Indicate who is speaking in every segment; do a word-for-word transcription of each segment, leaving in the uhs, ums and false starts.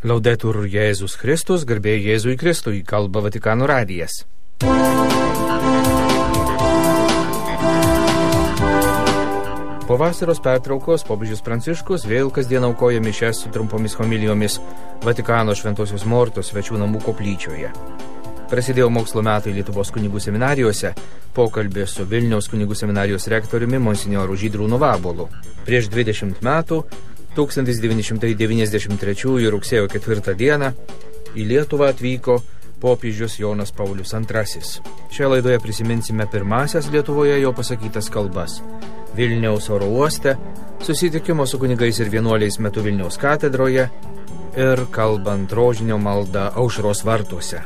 Speaker 1: Laudetur Jėzus Kristus, garbė Jėzui Kristui, kalba Vatikano radijas. Po vasaros pertraukos popiežius Pranciškus vėl kasdien aukoja mišias su trumpomis homilijomis Vatikano Šventosios Mortos svečių namų koplyčioje. Prasidėjo mokslo metai Lietuvos kunigų seminarijose, pokalbis su Vilniaus kunigų seminarijos rektoriumi monsinjoru Žydrūnu Vabolu. Prieš dvidešimt metų, tūkstantis devyni šimtai devyniasdešimt trečiųjų rugsėjo ketvirtą dieną, į Lietuvą atvyko popiežius Jonas Paulius antrasis. Šioje laidoje prisiminsime pirmasias Lietuvoje jo pasakytas kalbas. Vilniaus oro uoste, susitikimo su kunigais ir vienuoliais metu Vilniaus katedroje ir kalbant rožinio maldą Aušros vartuose.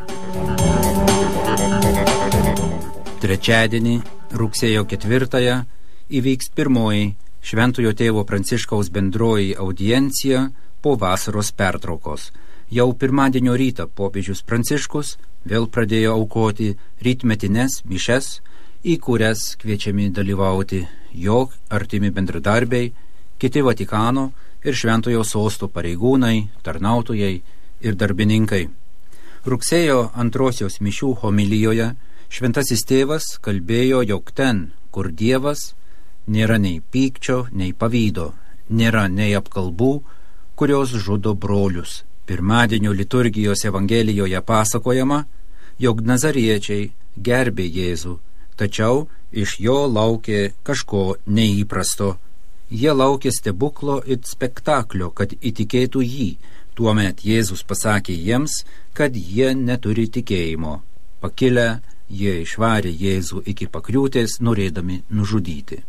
Speaker 2: Trečiadienį, rugsėjo ketvirtąją, įvyks pirmoji Šventojo tėvo Pranciškaus bendroji audiencija po vasaros pertraukos. Jau pirmadienio rytą popiežius Pranciškus vėl pradėjo aukoti rytmetines mišias, į kurias kviečiami dalyvauti jo artimi bendradarbiai, kiti Vatikano ir Šventojo sosto pareigūnai, tarnautojai ir darbininkai. Rugsėjo antrosios mišių homilijoje Šventasis tėvas kalbėjo, jog ten, kur Dievas, nėra nei pykčio, nei pavydo, nėra nei apkalbų, kurios žudo brolius. Pirmadienio liturgijos evangelijoje pasakojama, jog nazariečiai gerbė Jėzų, tačiau iš jo laukė kažko neįprasto. Jie laukė stebuklo ir spektaklio, kad įtikėtų jį. Tuomet Jėzus pasakė jiems, kad jie neturi tikėjimo. Pakilę, jie išvarė Jėzų iki pakriūtės, norėdami nužudyti.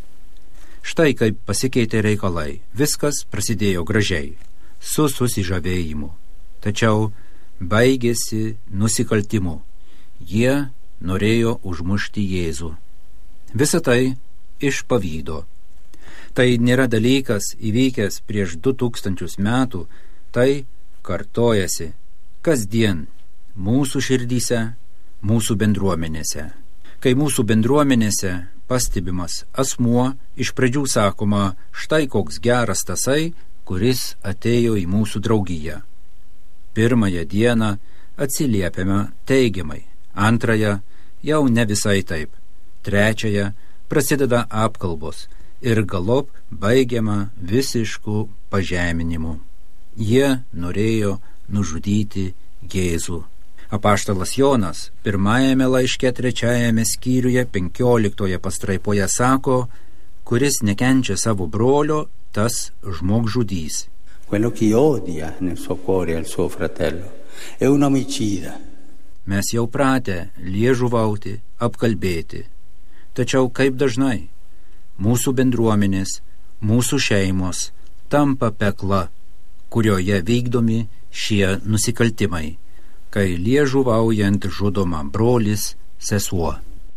Speaker 2: Štai kaip pasikeitė reikalai. Viskas prasidėjo gražiai, su susižavėjimu. Tačiau baigėsi nusikaltimu. Jie norėjo užmušti Jėzų. Visa tai iš pavydo. Tai nėra dalykas įvykęs prieš du tūkstančius metų, tai kartojasi kasdien mūsų širdyse, mūsų bendruomenėse. Kai mūsų bendruomenėse pastebimas asmuo, iš pradžių sakoma, štai koks geras tasai, kuris atėjo į mūsų draugiją. Pirmąją dieną atsiliepiame teigiamai, antrąją jau ne visai taip, trečiąją prasideda apkalbos ir galop baigiama visišku pažeminimu. Jie norėjo nužudyti Jėzų. Apaštalas Jonas pirmajame laiške trečiajame skyriuje penkioliktoje pastraipoje sako, kuris nekenčia savo brolio, tas žmogžudys.
Speaker 3: Quello che odia nel suo cuore al suo fratello è un omicida.
Speaker 2: Mes jau pratę liežuvauti, apkalbėti. Tačiau kaip dažnai mūsų bendruomenės, mūsų šeimos tampa pekla, kurioje vykdomi šie nusikaltimai, kai liežuvaujant žudoma brolis, sesuo.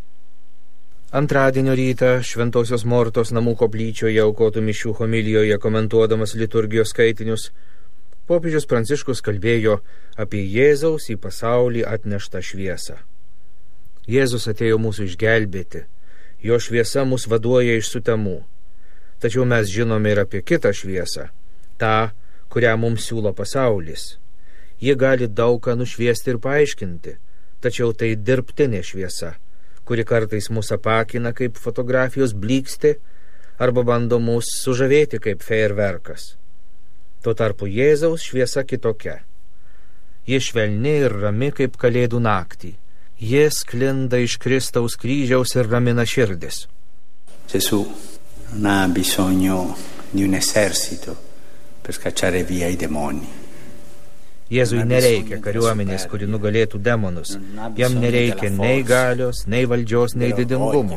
Speaker 1: Antradienio rytą Šventosios Mortos namų koplyčioje aukotų mišių homilijoje komentuodamas liturgijos skaitinius, popiežius Pranciškus kalbėjo apie Jėzaus į pasaulį atneštą šviesą. Jėzus atėjo mūsų išgelbėti, jo šviesa mus vaduoja iš sutemų. Tačiau mes žinome ir apie kitą šviesą, tą, kurią mums siūlo pasaulis. Ji gali daug ką nušviesti ir paaiškinti, tačiau tai dirbtinė šviesa, kuri kartais mus apakina kaip fotografijos blykstė arba bando mus sužavėti kaip fejerverkas. Tuo tarpu Jėzaus šviesa kitokia. Ji švelni ir rami kaip kalėdų naktį. Ji sklinda iš Kristaus kryžiaus ir ramina širdis.
Speaker 3: Gesù non ha bisogno di un esercito per scacciare via i demoni.
Speaker 1: Jėzui nereikia kariuomenės, kuri nugalėtų demonus. Jam nereikia nei galios, nei valdžios, nei didingumo.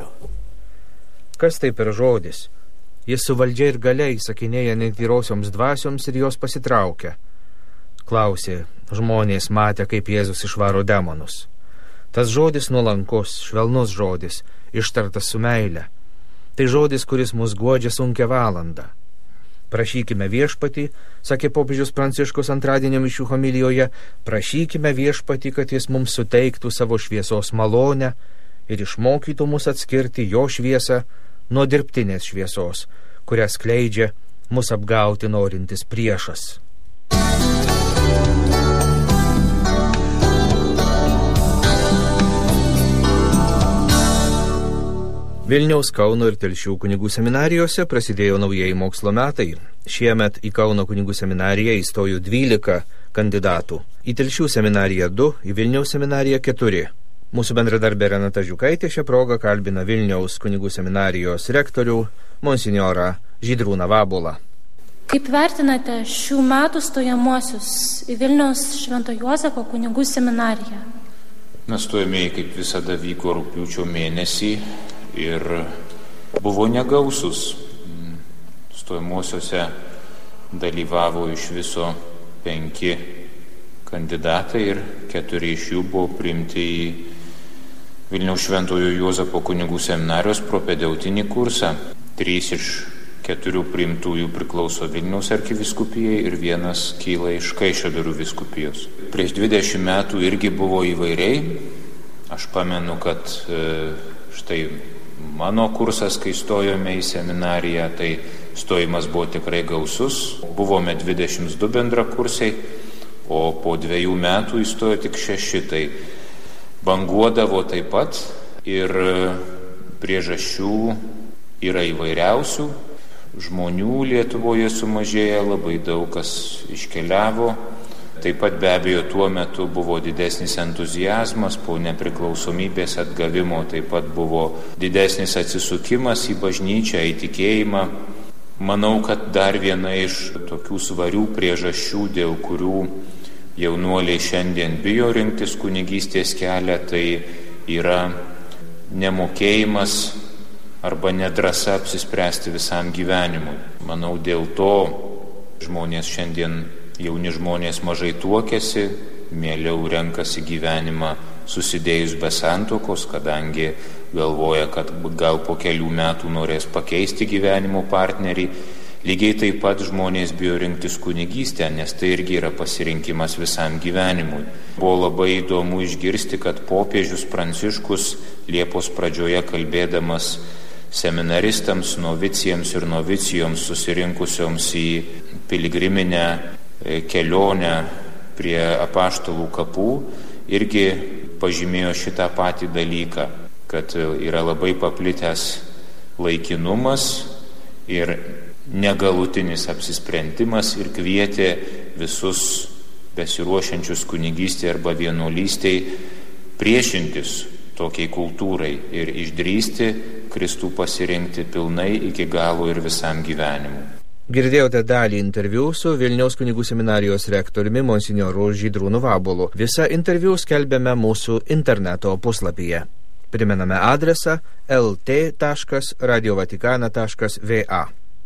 Speaker 1: Kas tai per žodis? Jis su valdžia ir galia įsakinėja netyrosioms dvasioms ir jos pasitraukia. Klausė, žmonės matė, kaip Jėzus išvaro demonus. Tas žodis nuolankus, švelnus žodis, ištartas su meile. Tai žodis, kuris mus guodžia sunkią valandą. Prašykime viešpatį, sakė popiežius Pranciškus antradienio mišių homilijoje, prašykime viešpatį, kad jis mums suteiktų savo šviesos malonę ir išmokytų mus atskirti jo šviesą nuo dirbtinės šviesos, kurią skleidžia mus apgauti norintis priešas. Vilniaus, Kauno ir Telšių kunigų seminarijose prasidėjo naujieji mokslo metai. Šiemet į Kauno kunigų seminariją įstojo dvylika kandidatų. Į Telšių seminariją du, į Vilniaus seminariją keturi. Mūsų bendradarbė Renata Žiukaitė šią progą kalbina Vilniaus kunigų seminarijos rektorių monsinjorą Žydrūną Vabolą.
Speaker 4: Kaip vertinate šių metų stojamuosius į Vilniaus Švento Juozapo kunigų seminariją?
Speaker 5: Stojamieji kaip visada vyko rugpjūčio mėnesį ir buvo negausus. Stojamuosiuose dalyvavo iš viso penki kandidatai ir keturi iš jų buvo priimti į Vilniaus Šventojo Juozapo kunigų seminarijos propedeutinį kursą. Trys iš keturių priimtųjų priklauso Vilniaus arkivyskupijai ir vienas kyla iš Kaišiadorių vyskupijos. Prieš dvidešimt metų irgi buvo įvairiai. Aš pamenu, kad e, štai mano kursas, kai stojome į seminariją, tai stojimas buvo tikrai gausus. Buvome dvidešimt du bendrakursiai, o po dviejų metų įstojo tik šeši. Tai banguodavo taip pat ir priežasčių yra įvairiausių. Žmonių Lietuvoje sumažėja, labai daug kas iškeliavo. Taip pat be abejo tuo metu buvo didesnis entuziazmas, po nepriklausomybės atgavimo taip pat buvo didesnis atsisukimas į bažnyčią, į tikėjimą. Manau, kad dar viena iš tokių svarių priežasčių, dėl kurių jaunuoliai šiandien bijo rinktis kunigystės kelią, tai yra nemokėjimas arba nedrąsa apsispręsti visam gyvenimui. Manau, dėl to žmonės šiandien, jauni žmonės mažai tuokiasi, mieliau renkasi gyvenimą susidėjus be santuokos, kadangi galvoja, kad gal po kelių metų norės pakeisti gyvenimo partnerį. Lygiai taip pat žmonės bijo rinktis kunigystę, nes tai irgi yra pasirinkimas visam gyvenimui. Buvo labai įdomu išgirsti, kad popiežius Pranciškus Liepos pradžioje kalbėdamas seminaristams, novicijams ir novicijoms susirinkusioms į piligriminę kelionę prie apaštalų kapų irgi pažymėjo šitą patį dalyką, kad yra labai paplitęs laikinumas ir negalutinis apsisprendimas ir kvietė visus besiruošiančius kunigystei arba vienuolystei priešintis tokiai kultūrai ir išdrįsti Kristų pasirinkti pilnai iki galo ir visam gyvenimui.
Speaker 1: Girdėjote dalį interviu su Vilniaus kunigų seminarijos rektoriumi monsinjoru Žydrūnu Vabolu. Visą interviu skelbiame mūsų interneto puslapyje. Primename adresą el te taškas radio vatikana taškas va.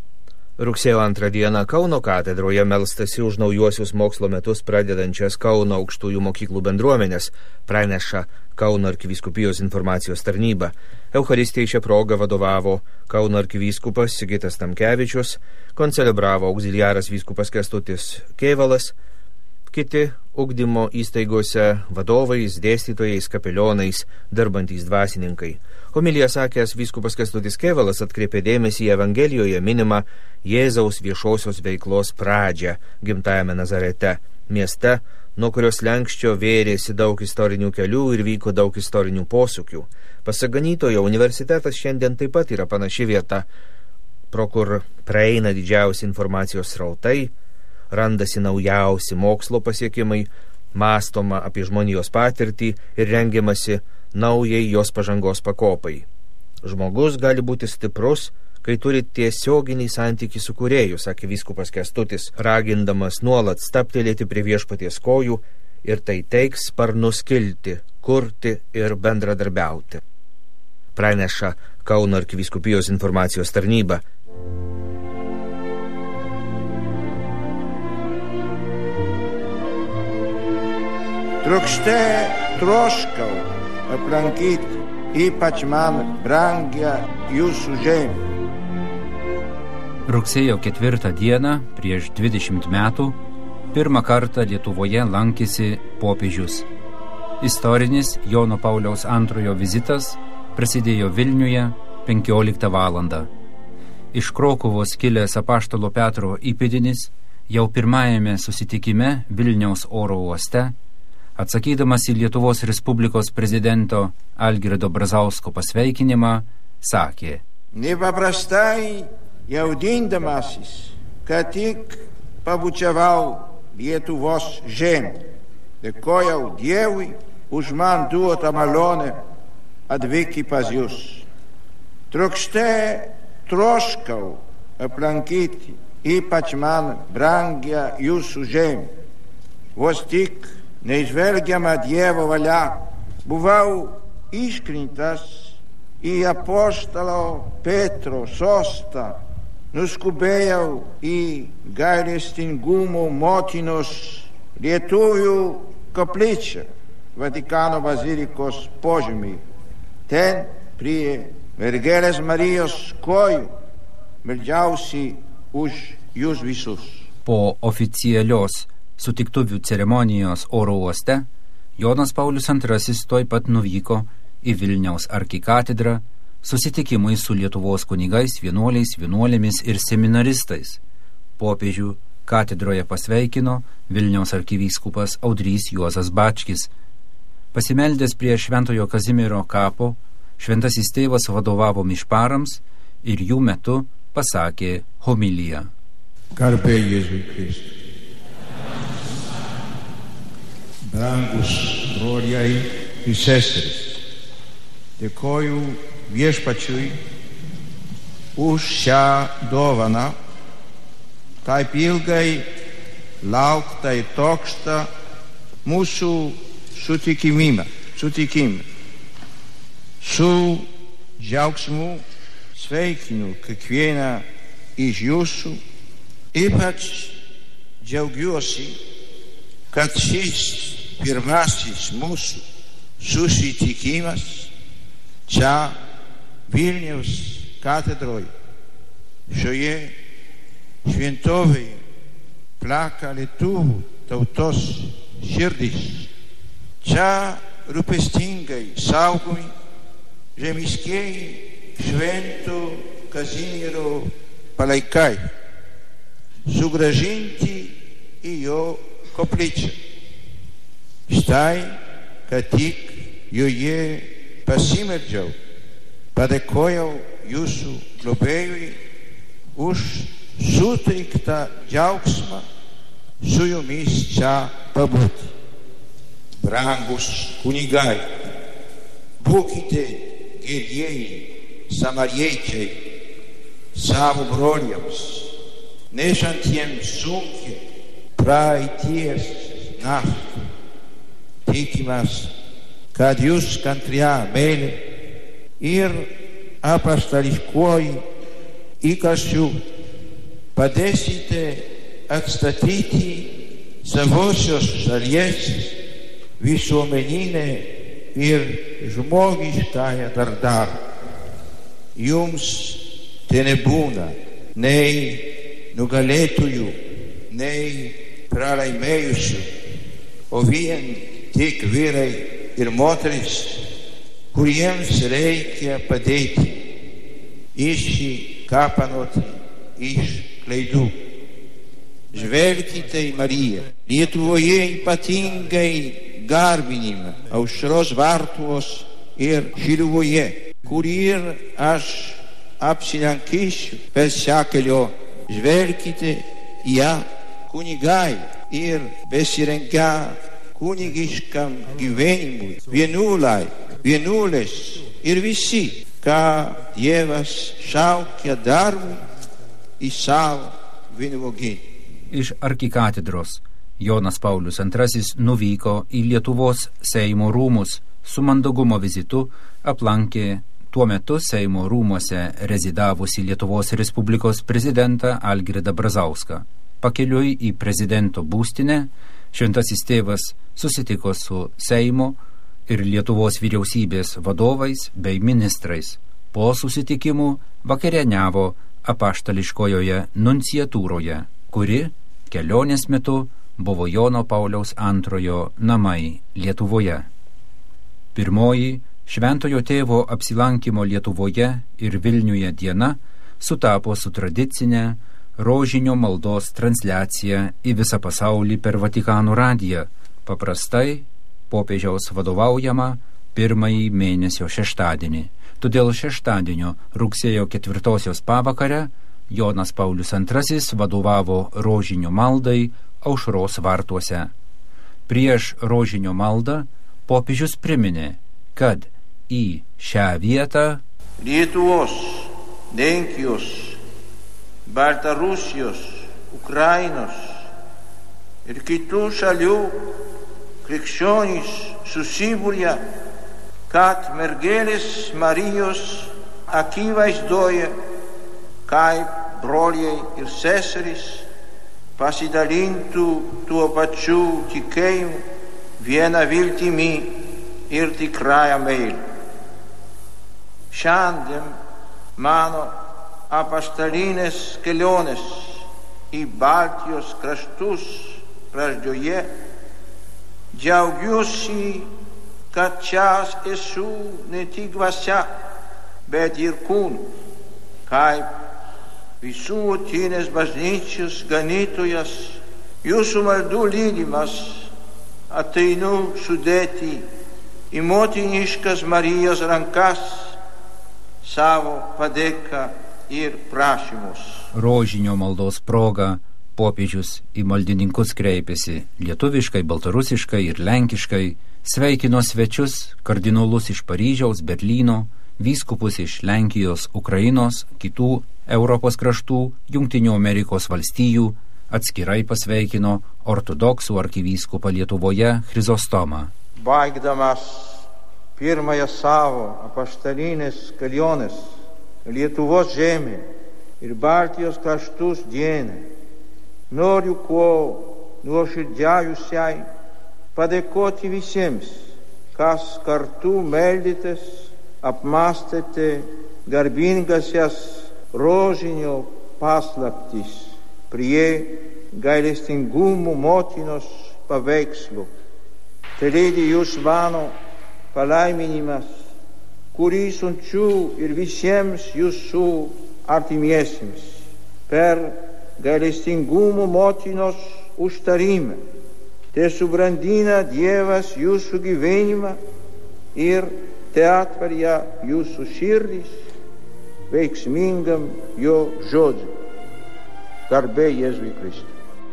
Speaker 1: Rugsėjo antrą dieną Kauno katedroje melstasi už naujuosius mokslo metus pradedančias Kauno aukštųjų mokyklų bendruomenės, praneša Kauno arkivyskupijos informacijos tarnyba. Eucharistijai šią progą vadovavo Kauno arkivyskupas Sigitas Tamkevičius, koncelebravo auxiliaras vyskupas Kęstutis Kėvalas, kiti ugdymo įstaigose vadovais, dėstytojais, kapelionais, darbantys dvasininkai. Homiliją sakęs vyskupas Kęstutis Kėvalas atkreipė dėmesį į Evangelijoje minimą Jėzaus viešosios veiklos pradžią gimtajame Nazarete, mieste, nuo kurios lenkščio vėrėsi daug istorinių kelių ir vyko daug istorinių posūkių. Pasak ganytojo, universitetas šiandien taip pat yra panaši vieta, pro kur praeina didžiausi informacijos srautai, randasi naujausi mokslo pasiekimai, mąstoma apie žmonijos patirtį ir rengiamasi naujai jos pažangos pakopai. Žmogus gali būti stiprus, kai turi tiesioginį santykį su kūrėju, sakė vyskupas Kęstutis, ragindamas nuolat stabtelėti prie viešpaties kojų ir tai teiks sparnus kilti, kurti ir bendradarbiauti. Praneša Kauno arkivyskupijos informacijos tarnyba.
Speaker 6: Trokšte troškau aplankyti ypač man brangią jūsų žemę.
Speaker 2: Rugsėjo ketvirtą dieną, prieš dvidešimt metų, pirmą kartą Lietuvoje lankėsi popiežius. Istorinis Jono Pauliaus antrojo vizitas prasidėjo Vilniuje penkioliktą valandą. Iš Krokuvos kilęs apaštalo Petro įpėdinis jau pirmajame susitikime Vilniaus oro uoste, atsakydamas į Lietuvos Respublikos prezidento Algirdo Brazausko pasveikinimą, sakė:
Speaker 6: Nepaprastai jaudindamasis, kad tik pabučiavau Lietuvos žemę, dėkojau Dievui už man duotą malonę atvykti pas jūs. Trokšte troškau aplankyti ypač man brangią jūsų žemę. Vos tik neįžvelgiama Dievo valia buvau iškrintas į apoštalo Petro sostą, nuskubėjau į gailestingumo motinos lietuvių koplyčią Vatikano bazilikos požemį. Ten prie mergelės Marijos kojų meldžiausi už jūs visus.
Speaker 2: Po oficialios sutiktuvių ceremonijos oro uoste Jonas Paulius antrasis tuoj pat nuvyko į Vilniaus arkikatedrą susitikimui su Lietuvos kunigais, vienuoliais, vienuolėmis ir seminaristais. Popiežių katedroje pasveikino Vilniaus arkivyskupas Audrys Juozas Bačkis. Pasimeldęs prie Šventojo Kazimiero kapo, šventasis tėvas vadovavo mišparams ir jų metu pasakė homiliją.
Speaker 6: Garbė Jėzui Kristui. Brangus broliai ir seserys, dėkoju Viešpačiui už šią dovaną, taip ilgai lauktą ir trokštą mūsų sutikimą. sutikimą. Su džiaugsmu sveikinu kiekvieną iš jūsų, ypač džiaugiuosi, kad šis pirmasis mūsų susitikimas čia Vilniaus katedroje, šioje šventovėje plaka lietuvių tautos širdis. Čia rūpestingai saugomi žemiškieji Švento Kazimiero palaikai, sugrąžinti į jo koplyčią. Štai, kad tik joje pasimeldžiau, padėkojau jūsų globėjui už suteiktą džiaugsmą su jumis čia pabūti. Brangus kunigai, būkite gerieji samariečiai savo broliams, nešantiems sunkiai praeities naštą. Tikimės, kad jūs kantria meilė ir apaštališkuoju įkarščiu padėsite atstatyti savosios šalies visuomeninę ir žmogiškąją dardarą. Jums te nebūna nei nugalėtojų, nei pralaimėjusių, o vien tik vyrai ir moteris, kuriems reikia padėti išsikapanoti iš klaidų. Žvelkite į Mariją, Lietuvoje ypatingai garbinimą Aušros vartuos ir Šiluvoje, kur ir aš apsilankysiu per šią kelionę. Žvelkite į ją kunigai ir besirengę kunigiškam gyvenimui, vienuolai, vienuolės ir visi, ką Dievas šaukia darbui į savo vynuogynę.
Speaker 2: Iš arkikatedros Jonas Paulius antrasis nuvyko į Lietuvos Seimo rūmus, su mandagumo vizitu aplankė tuo metu Seimo rūmuose rezidavusi Lietuvos Respublikos prezidentą Algirdą Brazauską. Pakeliui į prezidento būstinę šventasis tėvas susitiko su Seimo ir Lietuvos vyriausybės vadovais bei ministrais. Po susitikimų vakarieniavo apaštališkojoje nunciatūroje, kuri kelionės metu buvo Jono Pauliaus antrojo namai Lietuvoje. Pirmoji šventojo tėvo apsilankimo Lietuvoje ir Vilniuje diena sutapo su tradicinė rožinio maldos transliacija į visą pasaulį per Vatikano radiją, paprastai popiežiaus vadovaujama pirmąjį mėnesio šeštadienį. Todėl šeštadienio rugsėjo ketvirtosios pavakare Jonas Paulius antrasis vadovavo rožinio maldai Aušros vartuose. Prieš rožinio maldą popiežius priminė, kad į šią vietą
Speaker 6: Lietuvos, Lenkijos, Baltarusijos, Ukrainos ir kitų šalių krikščionys susibūrė, kad mergelės Marijos akivaizdoje, kaip broliai ir seserys, pasidalintų tuo pačiu tikėjimu, viena viltimi ir tikrąją meilę. Šiandien mano apaštalinės kelionės į Baltijos kraštus pradžioje džiaugiuosi, kad čia esu ne tik dvasia, bet ir kūnu, kaip visuotinės bažnyčios ganytojas, jūsų maldų lydimas ateinu sudėti į motiniškas Marijos rankas savo padėką ir prašymus.
Speaker 2: Rožinio maldos proga popiežius į maldininkus kreipėsi lietuviškai, baltarusiškai ir lenkiškai, sveikino svečius, kardinolus iš Paryžiaus, Berlyno, vyskupus iš Lenkijos, Ukrainos, kitų Europos kraštų, Jungtinių Amerikos valstijų, atskirai pasveikino ortodoksų arkivyskupą Lietuvoje Chrizostomą.
Speaker 6: Baigdamas pirmąją savo apaštalinės kelionės Lietuvos žemė ir Baltijos kraštus dieną, noriu kuo nuoširdžiausiai padėkoti visiems, kas kartu meldėtės, apmąstėte garbingasias rožinio paslaptis prie gailestingumo motinos paveikslo. Telėdi jūs mano palaiminimas, kurį siunčiu ir visiems jūsų artimiesiems per gailestingumo motinos užtarimą. Te subrandina Dievas jūsų gyvenimą ir te atveria jūsų širdis veiksmingam jo žodžiui. Garbė Jėzui Kristui.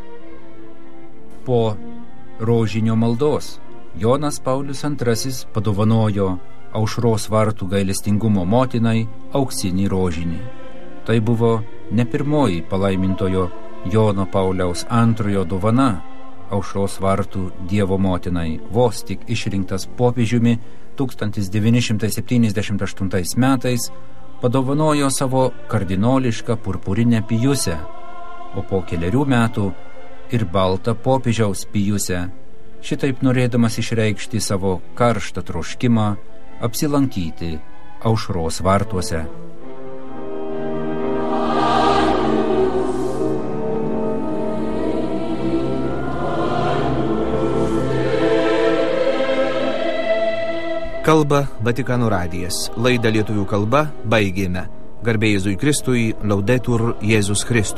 Speaker 2: Po rožinio maldos Jonas Paulius antrasis padovanojo Aušros vartų gailestingumo motinai auksinį rožinį. Tai buvo ne pirmoji palaimintojo Jono Pauliaus antrojo dovana Aušros vartų Dievo motinai, vos tik išrinktas popiežiumi tūkstantis devyni šimtai septyniasdešimt aštuntais metais padovanojo savo kardinolišką purpurinę pijusę, o po keliarių metų ir baltą popiežiaus pijusę, šitaip norėdamas išreikšti savo karštą troškimą apsilankyti Aušros vartuose.
Speaker 1: Kalba Vatikano radijas. Laidą lietuvių kalba baigėme. Garbė Jėzui Kristui, Laudetur Jėzus Kristus.